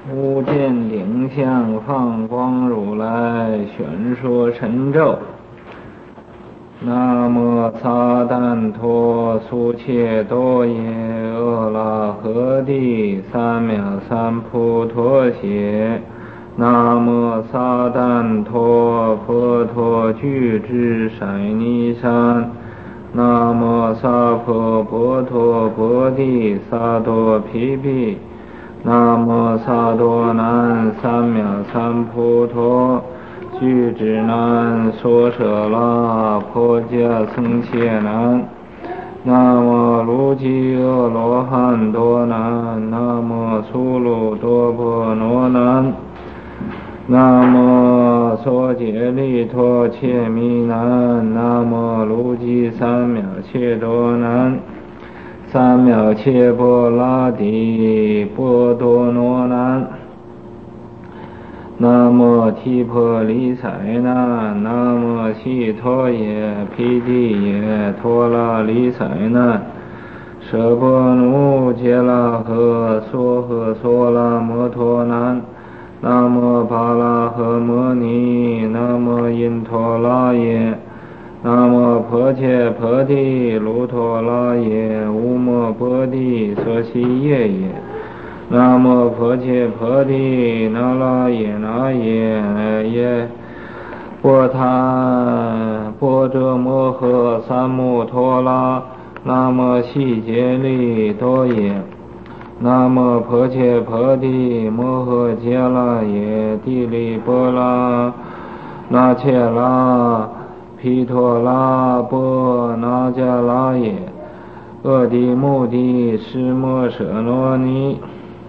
无见顶相放光如来宣说神咒。南无撒旦陀苏切多耶阿拉诃帝三藐三菩陀歇。南无撒旦陀佛陀具智舍尼山。南无萨婆波陀波帝萨多毗毗。南无萨多南三藐三菩陀具智南娑舍那婆伽僧伽南。南无卢吉阿罗汉多南。南无苏卢多婆罗南。南无娑竭利陀切弥南。南无卢吉三藐切多南。三藐切波拉提波多罗南。南无提婆离塞南。南无悉陀耶毗帝耶陀罗离塞南。舍波奴揭拉诃娑诃娑拉摩陀南。南无巴拉诃摩尼。南无因陀罗耶。南无婆切婆提卢陀罗耶无摩波提娑悉耶耶。南无婆切婆提那拉耶那耶耶波他波遮摩诃三摩陀罗。南无悉竭利多耶。南无婆切婆提摩诃揭拉耶帝利波拉那切拉毗陀拉波那迦拉耶阿提穆提湿摩舍罗尼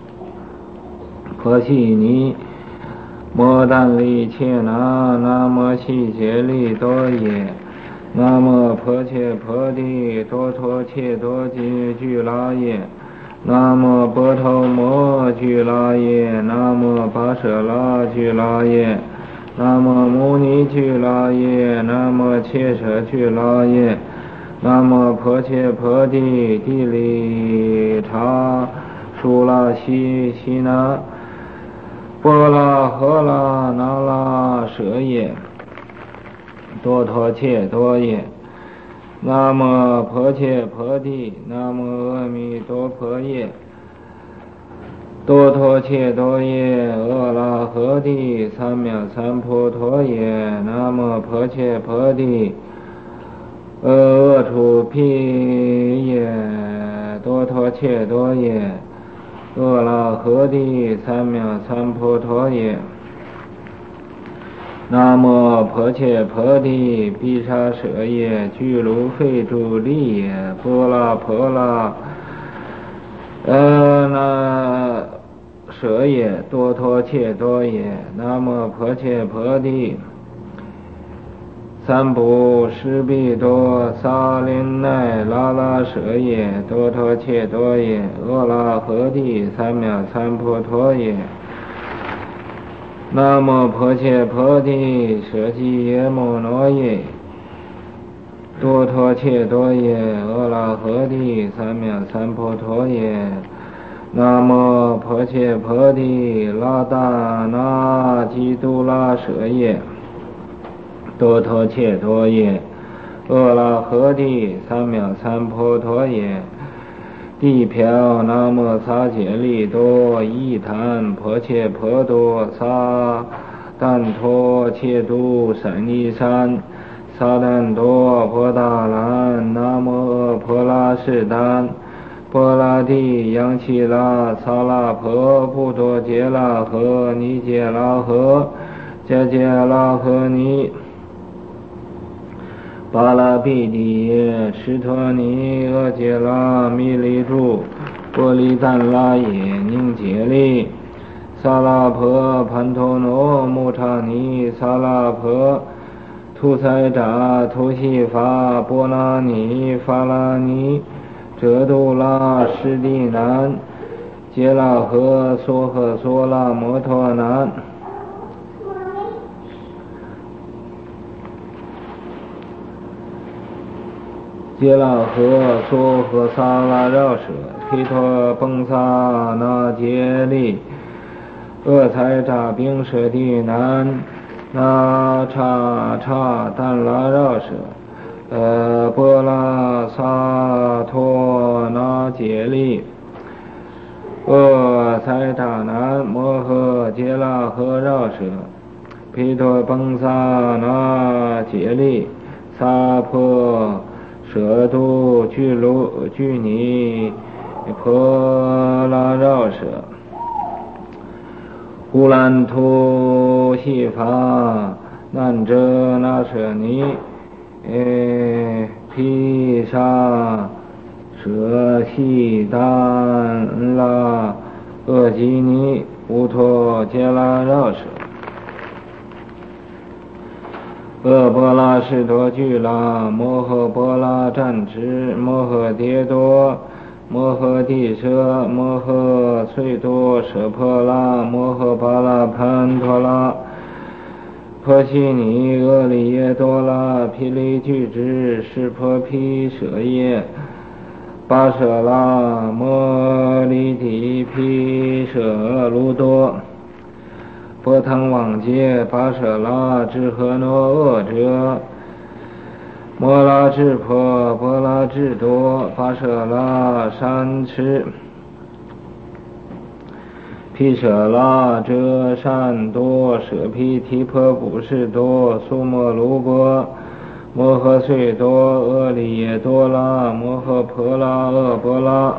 婆悉尼摩但利切那。南无悉竭利多耶。南无婆切婆提多陀切多吉俱拉耶。南无波头摩俱拉耶。南无巴舍拉俱拉耶。南无牟尼俱拉耶。南无切舍俱拉耶。南无婆切婆提帝利察苏拉悉悉那波拉诃拉那拉舍耶多陀切多耶。南无婆切婆提。南无阿弥陀佛耶。多陀切多耶阿拉诃帝三藐三菩陀耶。南无婆切婆提阿阇毗耶多陀切多耶阿拉诃帝三藐三菩陀耶。南无婆切婆提毗沙舍耶俱卢吠诸利耶波拉婆拉那舍耶多陀切多耶。南无婆切婆提三不施毗多萨林奈拉拉舍耶多陀切多耶阿拉诃帝三藐三菩陀耶。南无婆切婆提舍基耶摩罗耶多陀切多耶阿拉诃帝三藐三菩陀耶。南无婆切婆提拉达那基督拉舍耶多陀切多耶阿拉诃帝三藐三菩陀耶。地瓢南无撒竭利多伊檀婆切婆多撒旦陀切都舍尼山撒旦多婆达兰南无阿婆拉士丹波拉提央其拉萨拉婆布多杰拉诃尼杰拉诃迦杰拉诃尼巴拉毗帝耶湿陀尼阿杰拉弥利柱波利旦拉耶宁杰利萨拉婆盘陀罗穆刹尼萨拉婆图塞扎图西法波拉尼法拉尼遮度拉湿地南杰拉诃娑诃娑拉摩陀南。杰拉诃娑诃萨拉绕舍毗陀崩萨那杰利厄财扎兵舍地南那叉叉但拉绕舍波拉萨托那杰利厄财扎南摩诃杰拉诃绕舍毗陀崩萨那杰利萨婆舍度俱尼婆拉绕舍呼兰图悉法难遮那舍尼毗沙舍悉丹拉厄吉尼乌陀揭拉绕舍厄波拉士多俱拉摩诃波拉占持摩诃迭多摩诃帝舍摩诃粹多舍婆拉摩诃巴拉潘陀拉婆悉尼厄利耶多拉毗利俱支湿婆毗舍耶巴舍拉摩利提毗舍卢多波腾往揭巴舍拉智诃诺厄遮摩拉智婆波拉智多巴舍拉山持毗舍拉遮善多舍毗提婆古士多苏摩卢波摩诃粹多厄利耶多拉摩诃婆拉厄波拉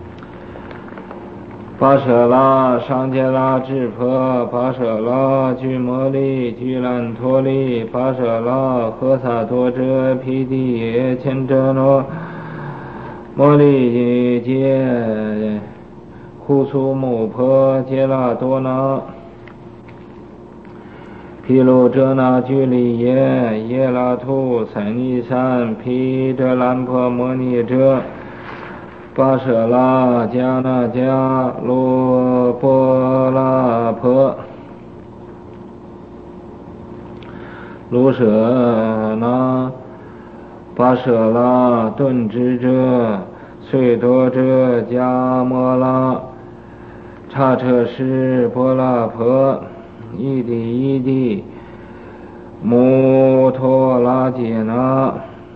巴舍拉上揭拉智婆巴舍拉俱摩利俱兰陀利巴舍拉诃萨多遮毗帝耶千遮罗摩利揭呼苏母婆揭拉多那毗卢遮那俱利耶耶拉图塞尼山毗遮兰婆摩尼遮巴舍拉迦那迦罗波拉婆卢舍那巴舍拉顿支遮粹多遮迦摩拉刹车师波拉婆伊地摩托拉杰那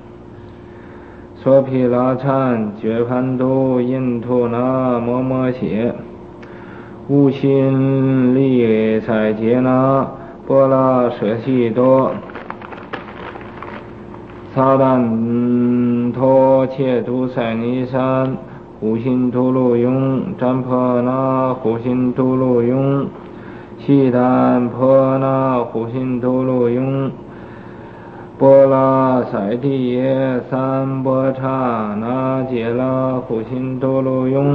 娑毗拉禅觉盘都印图那摩摩血无心利彩杰那波拉舍悉多萨旦陀切图塞尼山护心图路雍占婆那护心图路雍悉旦婆那护心图路雍波拉塞提耶三波刹那揭拉护心图路雍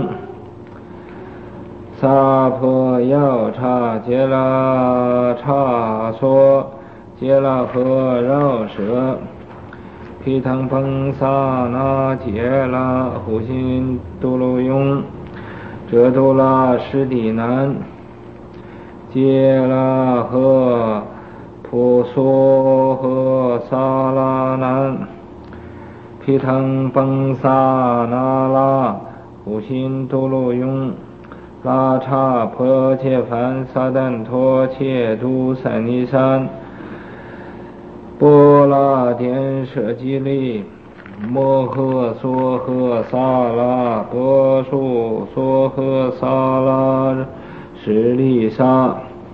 萨婆药刹揭拉刹梭揭拉诃绕舍毗腾崩萨那揭拉护心图路雍遮图拉湿地南揭拉诃普娑诃萨拉南毗腾崩萨那拉护心图路雍拉刹婆切梵萨旦陀切图塞尼山波拉颠舍基利摩诃娑诃萨拉波树娑诃萨拉舍利沙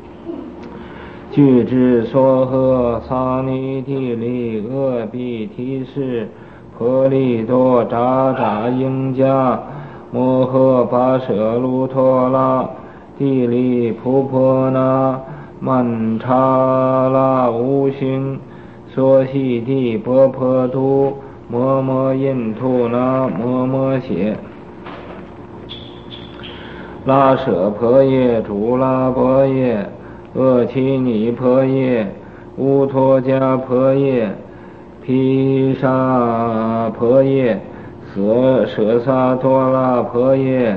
俱支娑诃萨尼提利厄比提士婆利多扎扎应迦摩诃巴舍卢陀拉地利普婆那曼查拉无心娑悉地波婆图摩摩印图那摩摩血拉舍婆耶主拉婆耶厄奇尼婆耶乌陀迦婆耶毗沙婆耶舍萨多拉婆耶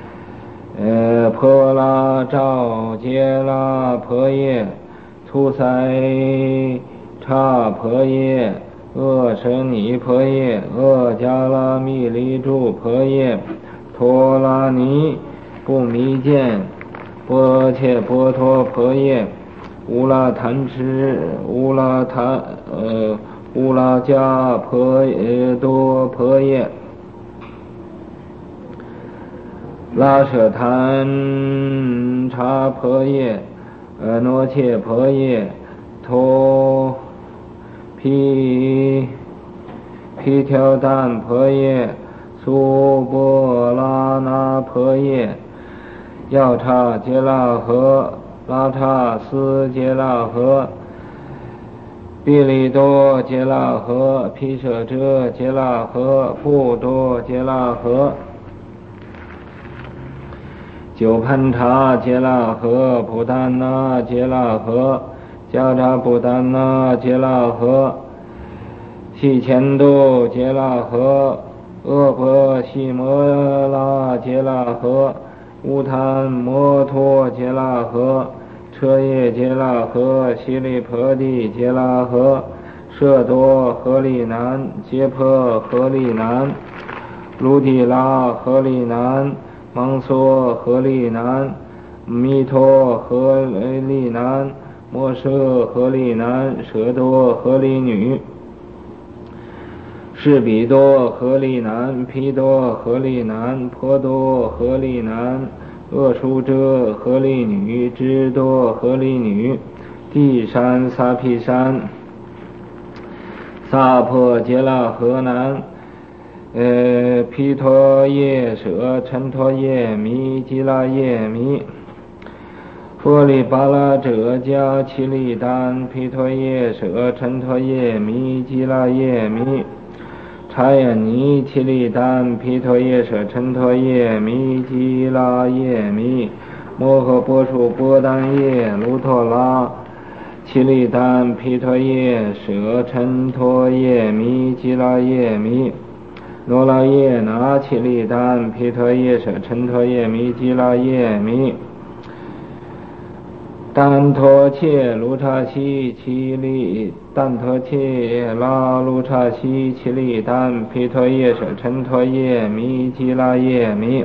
婆拉照揭拉婆耶图塞刹婆耶厄舍尼婆耶厄迦拉密利住婆耶陀拉尼不弥见波切波陀婆耶，乌拉贪吃乌拉迦婆多婆耶，拉舍贪茶婆耶，诺切婆耶，陀毗条丹婆耶，苏波拉那婆耶，药叉杰拉诃，拉叉斯杰拉诃，毗利多杰拉诃，毗舍遮杰拉诃，布多杰拉诃，九盘叉杰拉诃，布丹那杰拉诃，迦叉布丹那杰拉诃，悉乾多杰拉诃，阿婆悉摩拉杰拉诃，乌檀摩托杰拉诃，车耶杰拉诃，悉利婆地杰拉诃，舍多合利南，揭婆合利南，卢提拉合利南，芒梭合利南，弥陀合利南，摩舍合利南，舍多合利女，士比多合利南，毗多合利南，婆多合利南，恶书遮合利女，支多合利女，地山萨毗山，萨婆杰拉诃南，毗陀耶舍陈陀耶弥吉拉耶弥，佛利巴拉遮迦奇利丹，毗陀耶舍陈陀耶弥吉拉耶弥，察耶尼奇利丹，毗陀耶舍陈陀耶弥吉拉耶弥，摩诃波输波丹耶卢陀拉奇利丹，毗陀耶舍陈陀耶弥吉拉耶弥，罗拉耶那奇利丹，毗陀耶舍陈陀耶弥吉拉耶弥，丹陀切卢刹悉奇利丹陀切拉卢刹悉奇利丹，毗陀耶舍陈陀耶弥吉拉耶弥，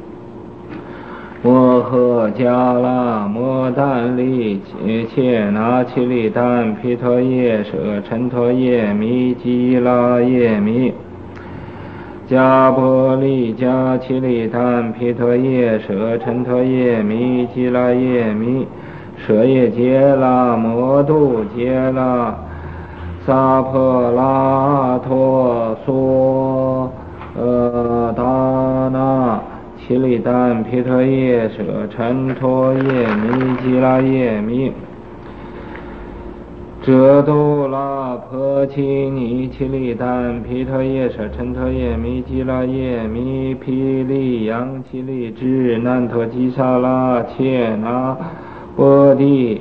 摩诃迦拉摩丹利切那奇利丹，毗陀耶舍陈陀耶弥吉拉耶弥，迦婆利迦奇利丹，毗陀耶舍陈陀耶弥吉拉耶弥，舍耶杰拉摩度杰拉萨婆拉陀娑达那奇利丹，毗陀耶舍陈陀耶弥吉拉耶弥，遮多拉婆奇尼奇利丹，毗陀耶舍陈陀耶弥吉拉耶弥，毗利扬奇利支难陀吉萨拉切那波地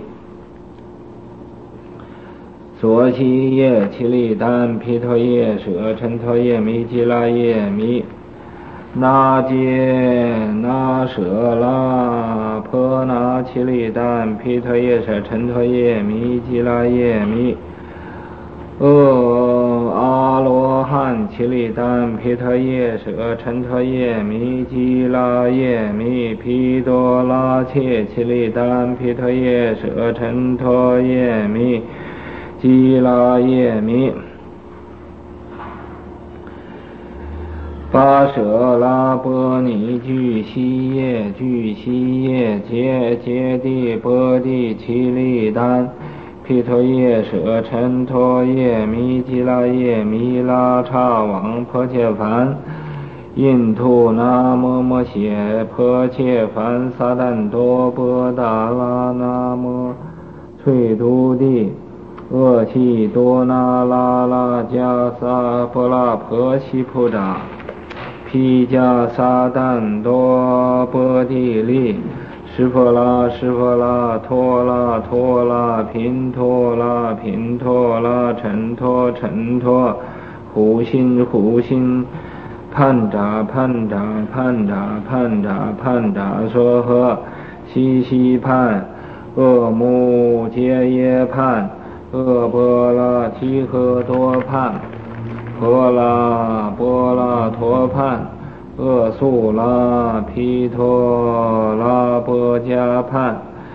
所悉耶奇利丹，毗陀耶舍陈陀耶弥吉拉耶弥，那揭那舍拉婆那奇利丹，毗陀耶舍陈陀耶弥吉拉耶弥，阿罗汉奇利丹，毗陀耶舍陈陀耶弥吉拉耶弥，毗多拉切奇利丹，毗陀耶舍陈陀耶弥吉拉耶弥，巴舍拉波尼俱悉耶揭谛波地奇利丹，毗陀耶舍陈陀耶弥吉拉耶弥，拉叉王婆切梵，印度那摩摩羯婆切梵，撒旦多波达拉那摩翠都地，厄气多那拉拉迦萨波拉婆悉普扎，毗迦撒旦多波地利，湿婆拉拖拉频拖拉尘拖，护心判札说呵，悉判，恶目揭耶判，恶波拉提诃多判，波拉陀判，恶素拉毗陀拉波迦判，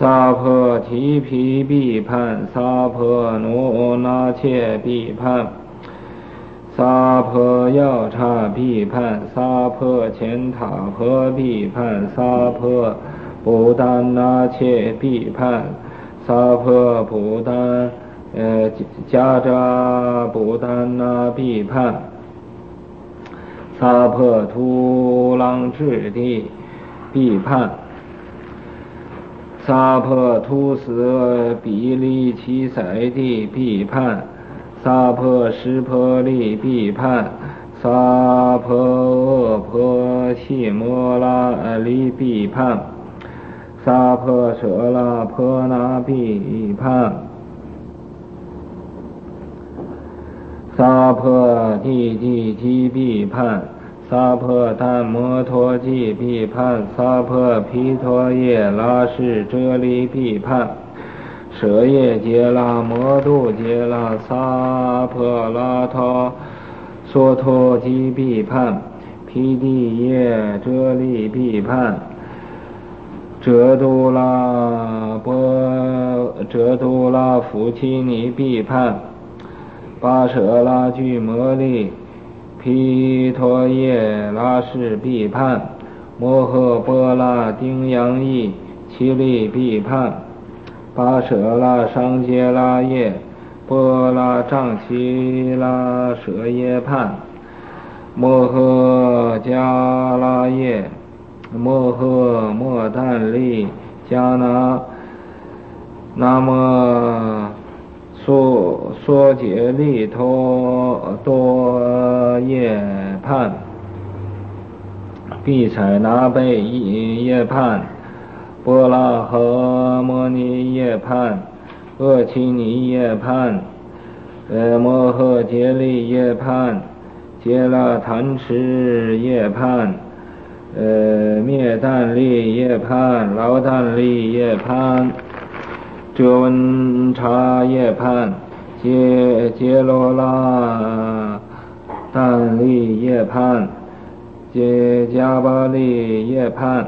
萨婆提毗毗盘，萨婆奴那切毗盘，萨婆药叉毗盘，萨婆乾塔婆毗盘，萨婆不丹那切毗盘，萨婆不丹迦扎不丹那毗盘，萨婆图朗智地毗盘，萨婆图色比利奇塞地毗盘，萨婆湿婆利毗盘，萨婆恶婆悉摩拉利毗盘，萨婆舍拉婆那毗盘，萨婆地地提毗盘，萨婆檀摩陀吉毗盘，萨婆毗陀耶拉氏遮利毗盘，舍耶揭拉摩度揭拉，萨婆拉他娑陀吉毗盘，毗地耶遮利毗盘，遮度拉夫妻尼毗盘，巴舍拉居摩利毗陀耶拉氏毗盘，摩诃波拉丁扬意其利毗盘，巴舍拉上揭拉耶波拉藏其拉舍耶盘，摩诃迦拉耶摩诃莫旦利迦那么娑竭利多耶盘，毗采那贝耶盘，波拉诃摩尼耶盘，厄奇尼耶盘，摩诃揭利耶盘，揭拉贪痴耶盘，灭旦利耶盘，劳旦利耶盘，遮文察耶盘，揭罗拉旦利耶盘，迦巴利耶盘，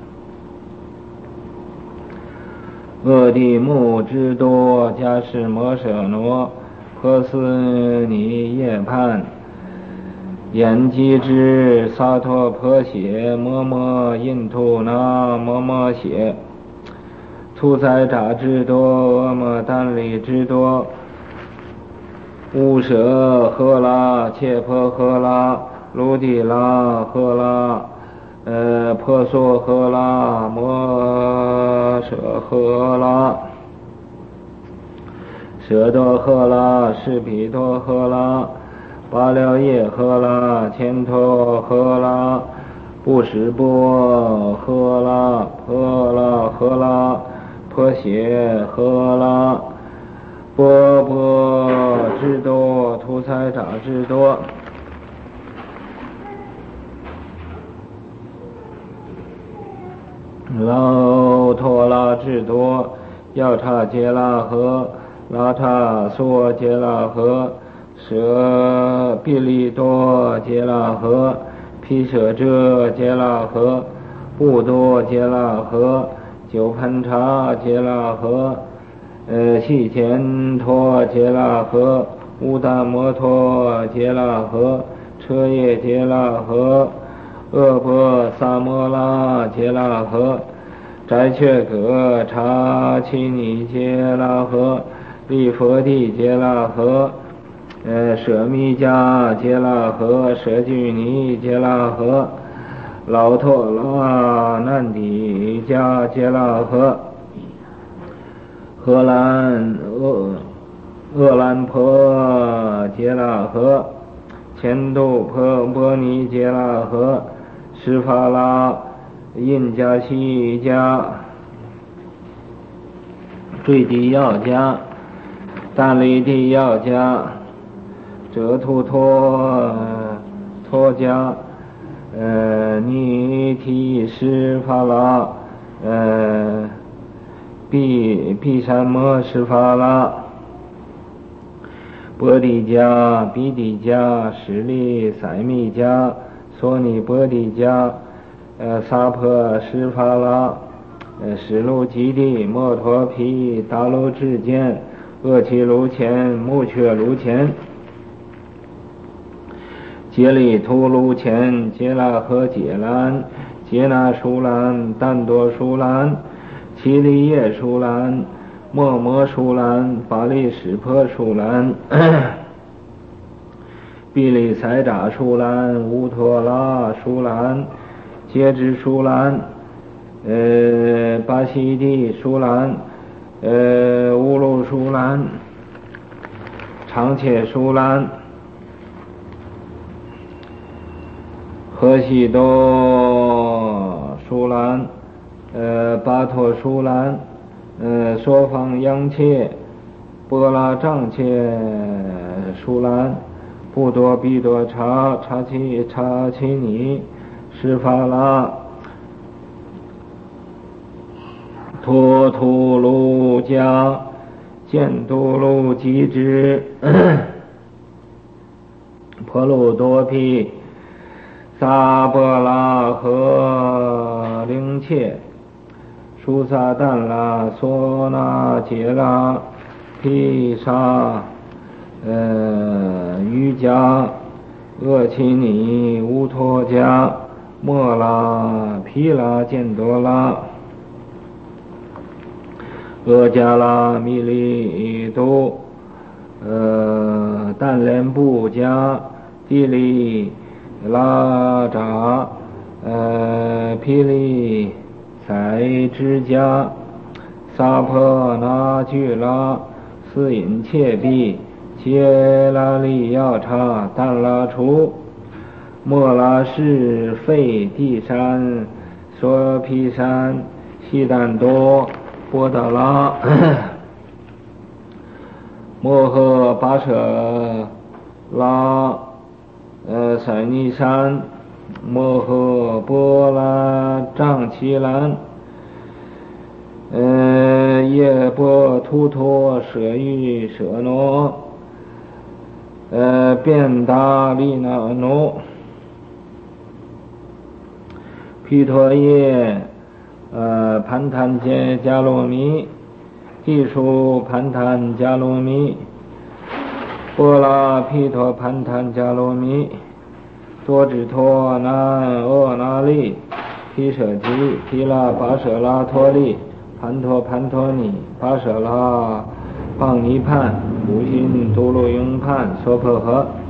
厄地木之多迦士摩舍罗婆斯尼耶盘，延吉之萨陀婆血摩摩印图那摩摩血，屠宰扎之多阿摩旦利之多，乌舍赫拉切婆赫拉卢地拉赫拉婆娑赫拉摩舍赫拉舍多赫拉士毗多赫拉巴廖耶赫拉千陀赫拉布什波赫拉婆拉赫拉婆血赫拉波波之多屠宰扎之多，劳陀拉之多，药叉揭拉诃拉叉娑揭拉诃舍毗利多揭拉诃毗舍遮揭拉诃布多揭拉诃九盘叉揭拉诃细乾陀揭拉诃乌达摩陀揭拉诃车耶揭拉诃恶波萨摩拉揭拉诃斋却格察其尼揭拉诃利佛地揭拉诃舍弥迦揭拉诃舍居尼揭拉诃劳陀拉难底迦揭拉诃荷兰厄兰婆揭拉诃前度婆尼揭拉诃施法拉印迦西迦坠地要迦但利地要迦遮图托迦尼提施法拉毗山摩施法拉波地迦毗地迦舍利塞密迦娑尼波地迦萨婆施法拉十路基地，摩托毗，大路之间，恶气卢前，木雀卢前，杰利图卢前，杰拉和杰兰，杰那舒兰，丹多舒兰，奇利叶舒兰，摩摩舒兰，巴利什婆舒兰，比利塞扎舒兰，乌托拉舒兰，杰支舒兰，巴西地舒兰，乌鲁舒兰，长切舒兰，河西多舒兰，巴托舒兰，说方央切，波拉藏切舒兰，布多比多查奇尼，施法拉，托图卢加，犍都卢基支，婆卢多毗，萨波拉和灵切，舒萨旦拉，索那杰拉，毗沙，瑜伽，厄奇尼，乌托迦，莫拉，毗拉犍多拉，厄迦拉，弥利都，但连布迦，地利拉扎，毗利塞支迦，萨婆那居拉，斯隐切毗，切拉利要叉，但拉出，莫拉氏费地山，娑毗山，悉旦多，波达拉，摩诃巴舍拉，塞尼山，摩诃波拉藏奇兰，耶波图托舍喻舍诺，便达利那诺，毗陀耶，盘檀揭迦罗弥，地书盘檀迦罗弥，波拉毗陀盘檀迦罗弥，多智陀那阿那利，毗舍提，毗拉巴舍拉陀利，盘陀盘陀尼，巴舍拉邦尼潘，无心多罗拥潘娑婆诃。